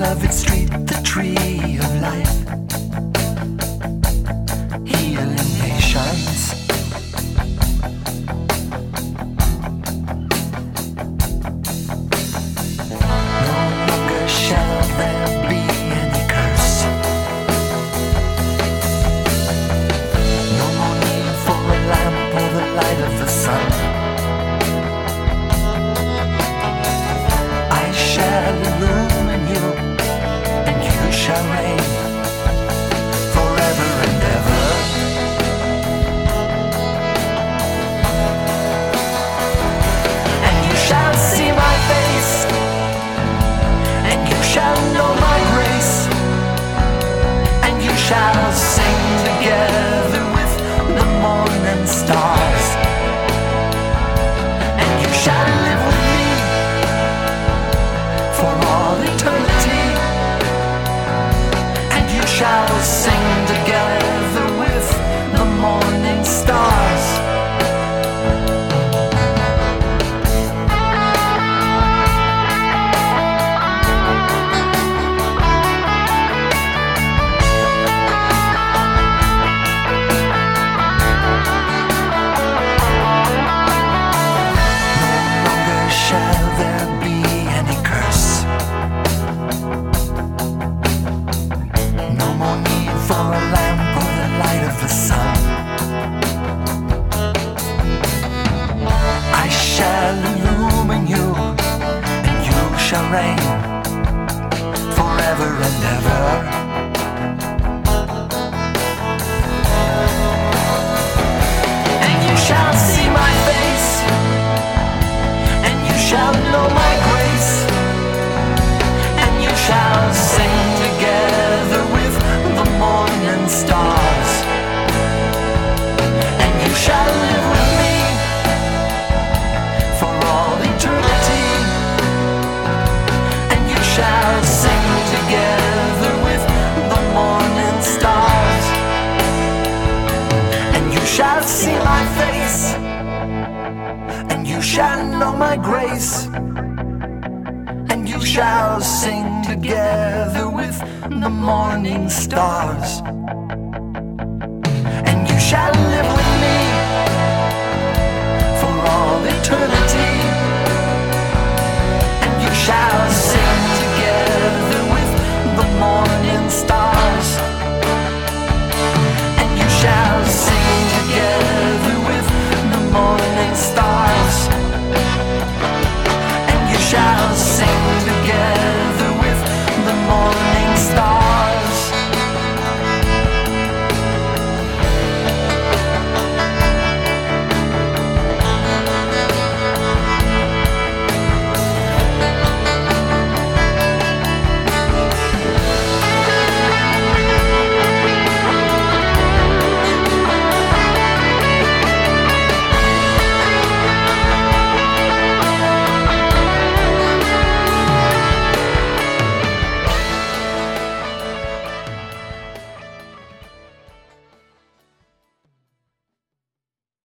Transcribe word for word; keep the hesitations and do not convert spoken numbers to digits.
beloved street, the tree of life, healing nations. No longer shall there be any curse. No more need for a lamp or the light of the sun. I shall illumine you, and you shall reign forever and ever. And you shall see my face, and you shall know my grace, and you shall sing together with the morning stars. And you shall live with me for all eternity, and you shall sing together with the morning stars. No longer shall there be any curse. No more need for a lamp or the light of the sun. I shall illumine you, and you shall reign forever and ever. And you shall see my face, and you shall know my grace, and you shall sing together with the morning stars. And you shall live with me for all eternity, and you shall sing together with the morning stars. And you shall see my face, and you shall know my grace, and you shall sing together with the morning stars. And you shall live with me for all eternity, and you shall